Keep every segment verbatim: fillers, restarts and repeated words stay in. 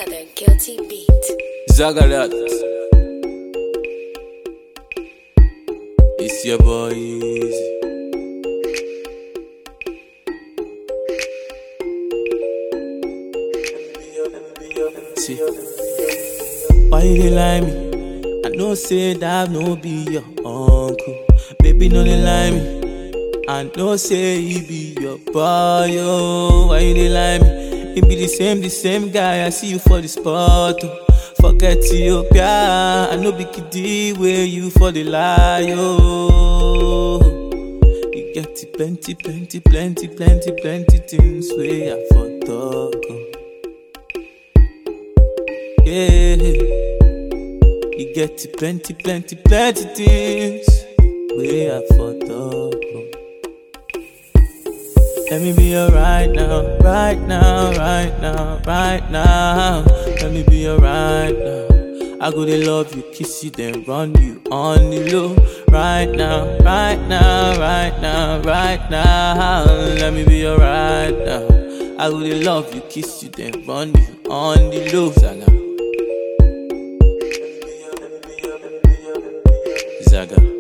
another guilty beat. Zagalat. It's your boy Easy. See, why you dey lie me? I know say that no be your uncle. Baby, no dey lie me. I know say he be your boy. Oh, why you dey lie me? He be the same, the same guy. I see you for the spot. Oh. Forget Ethiopia. I know be kiddie where you for the lie. Oh, you get it plenty, plenty, plenty, plenty, plenty things where I for talk. Oh. Yeah, you get it plenty, plenty, plenty things where I for talk. Oh. Let me be your right now, right now, right now, right now. Let me be your right now. I go to love you, kiss you, then run you on the low. Right now, right now, right now, right now. Let me be your right now. I go to love you, kiss you, then run you on the low. Zaga. Zaga.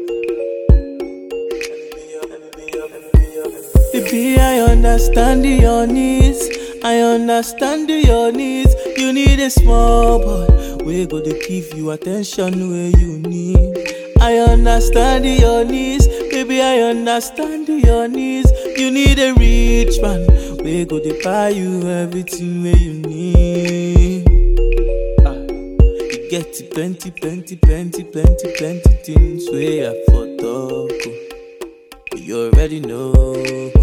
Baby, I understand your needs. I understand your needs. You need a small boy. We go to give you attention where you need. I understand your needs. Baby, I understand your needs. You need a rich man. We go to buy you everything where you need. Ah, you get plenty, plenty, plenty, plenty, plenty things where I for talk. You already know.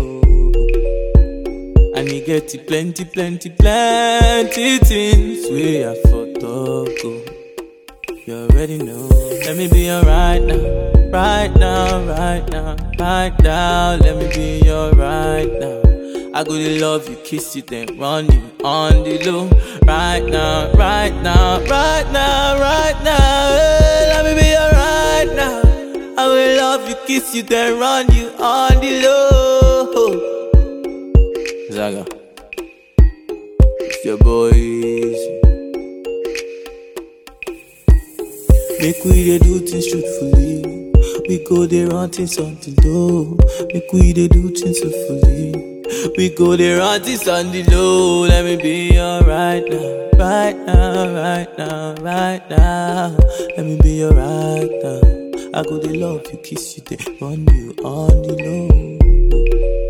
And you get it plenty, plenty, plenty things where I for talk. Oh. You already know. Let me be your right now, right now, right now, right now. Let me be your right now. I go to love you, kiss you, then run you on the low. Right now, right now, right now, right now. Hey, let me be your right now. I will love you, kiss you, then run you on the low. Zaga, it's your boy Easy. Make we dey do things truthfully. We go dey run things on the low. Make we dey do things truthfully. We go dey run things on the low. Let me be your right now, right now, right now, right now. Let me be your right now. I go to love you, kiss you, then run you on the low.